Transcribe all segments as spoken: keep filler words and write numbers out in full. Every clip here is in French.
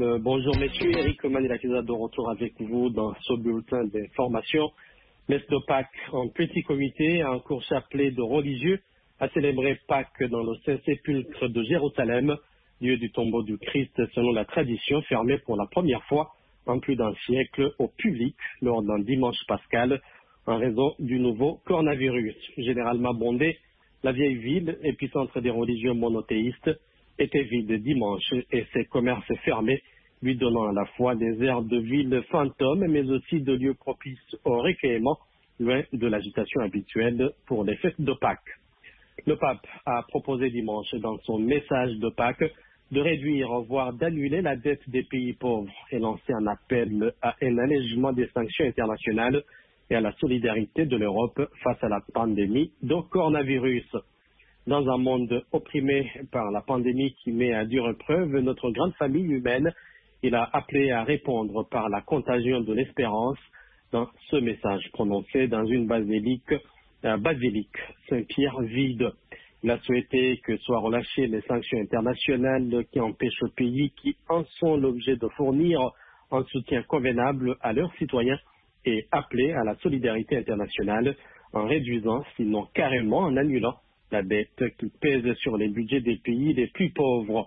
Madame, bonjour messieurs. Eric Manilakisa de retour avec vous dans ce bulletin d'information. Messe de Pâques en petit comité, un court chapelet de religieux a célébré Pâques dans le Saint-Sépulcre de Jérusalem, lieu du tombeau du Christ selon la tradition, fermé pour la première fois en plus d'un siècle au public lors d'un dimanche pascal en raison du nouveau coronavirus. Généralement bondé, la vieille ville, épicentre des religieux monothéistes, était vide dimanche et ses commerces fermés, lui donnant à la fois des airs de ville fantôme, mais aussi de lieux propices au recueillement, loin de l'agitation habituelle pour les fêtes de Pâques. Le pape a proposé dimanche dans son message de Pâques de réduire, voire d'annuler la dette des pays pauvres et lancer un appel à un allègement des sanctions internationales et à la solidarité de l'Europe face à la pandémie de coronavirus. Dans un monde opprimé par la pandémie qui met à dure épreuve notre grande famille humaine, il a appelé à répondre par la contagion de l'espérance dans ce message prononcé dans une basilique, euh, basilique Saint-Pierre vide. Il a souhaité que soient relâchées les sanctions internationales qui empêchent aux pays qui en sont l'objet de fournir un soutien convenable à leurs citoyens et appelé à la solidarité internationale en réduisant, sinon carrément en annulant, la dette qui pèse sur les budgets des pays les plus pauvres.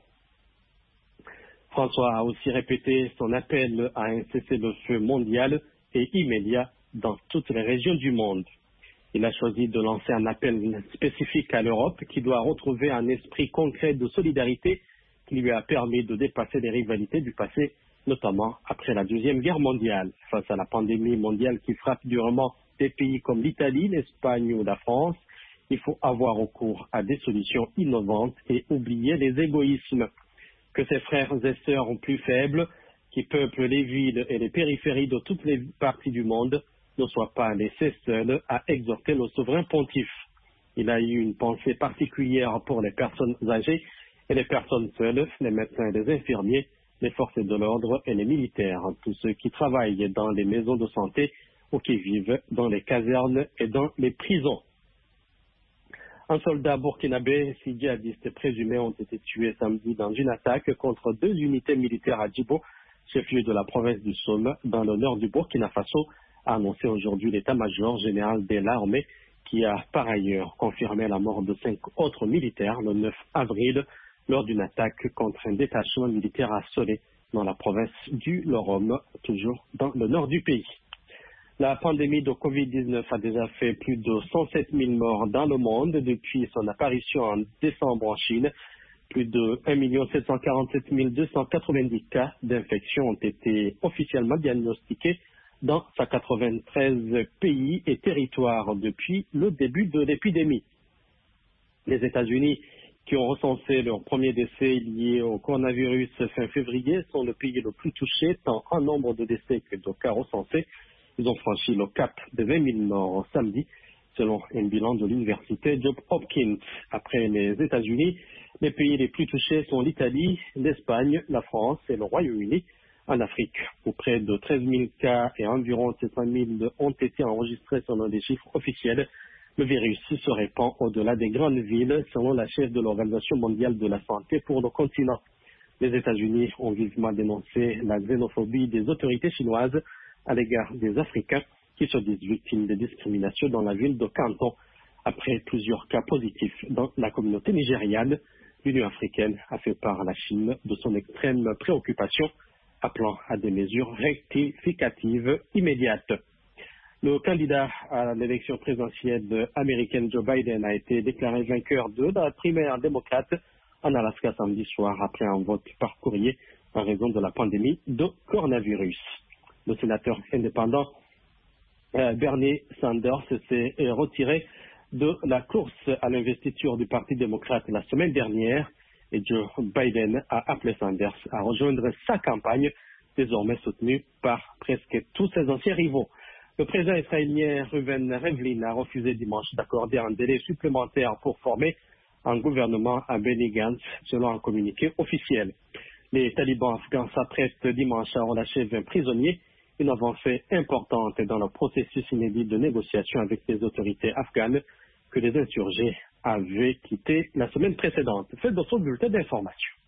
François a aussi répété son appel à un cessez-le-feu mondial et immédiat dans toutes les régions du monde. Il a choisi de lancer un appel spécifique à l'Europe qui doit retrouver un esprit concret de solidarité qui lui a permis de dépasser les rivalités du passé, notamment après la Deuxième Guerre mondiale. Face à la pandémie mondiale qui frappe durement des pays comme l'Italie, l'Espagne ou la France, il faut avoir recours à des solutions innovantes et oublier les égoïsmes. Que ses frères et sœurs plus faibles, qui peuplent les villes et les périphéries de toutes les parties du monde, ne soient pas laissés seuls à exhorter le souverain pontife. Il a eu une pensée particulière pour les personnes âgées et les personnes seules, les médecins et les infirmiers, les forces de l'ordre et les militaires, tous ceux qui travaillent dans les maisons de santé ou qui vivent dans les casernes et dans les prisons. Un soldat burkinabé, six djihadistes présumés ont été tués samedi dans une attaque contre deux unités militaires à Djibo, chef-lieu de la province du Somme, dans le nord du Burkina Faso, a annoncé aujourd'hui l'état-major général de l'armée, qui a par ailleurs confirmé la mort de cinq autres militaires le neuf avril lors d'une attaque contre un détachement militaire à Solé, dans la province du Lorome, toujours dans le nord du pays. La pandémie de covid dix-neuf a déjà fait plus de cent sept mille morts dans le monde depuis son apparition en décembre en Chine. Plus de un million sept cent quarante-sept mille deux cent quatre-vingt-dix cas d'infection ont été officiellement diagnostiqués dans cent quatre-vingt-treize pays et territoires depuis le début de l'épidémie. Les États-Unis, qui ont recensé leur premier décès lié au coronavirus fin février, sont le pays le plus touché tant en nombre de décès que de cas recensés. Ils ont franchi le cap de vingt mille morts samedi, selon un bilan de l'université Johns Hopkins. Après les États-Unis, les pays les plus touchés sont l'Italie, l'Espagne, la France et le Royaume-Uni. En Afrique, où près de treize mille cas et environ sept cent mille ont été enregistrés selon les chiffres officiels, le virus se répand au-delà des grandes villes, selon la chef de l'Organisation mondiale de la santé pour le continent. Les États-Unis ont vivement dénoncé la xénophobie des autorités chinoises à l'égard des Africains qui se disent victimes de discrimination dans la ville de Canton. Après plusieurs cas positifs dans la communauté nigériane, l'Union africaine a fait part à la Chine de son extrême préoccupation, appelant à des mesures rectificatives immédiates. Le candidat à l'élection présidentielle américaine Joe Biden a été déclaré vainqueur de la primaire démocrate en Alaska samedi soir après un vote par courrier en raison de la pandémie de coronavirus. Le sénateur indépendant euh, Bernie Sanders s'est retiré de la course à l'investiture du Parti démocrate la semaine dernière et Joe Biden a appelé Sanders à rejoindre sa campagne, désormais soutenue par presque tous ses anciens rivaux. Le président israélien Reuven Rivlin a refusé dimanche d'accorder un délai supplémentaire pour former un gouvernement à Benny Gantz, selon un communiqué officiel. Les talibans afghans s'apprêtent dimanche à relâcher vingt prisonniers, une avancée importante dans le processus inédit de négociation avec les autorités afghanes que les insurgés avaient quitté la semaine précédente. Faites votre bulletin d'information.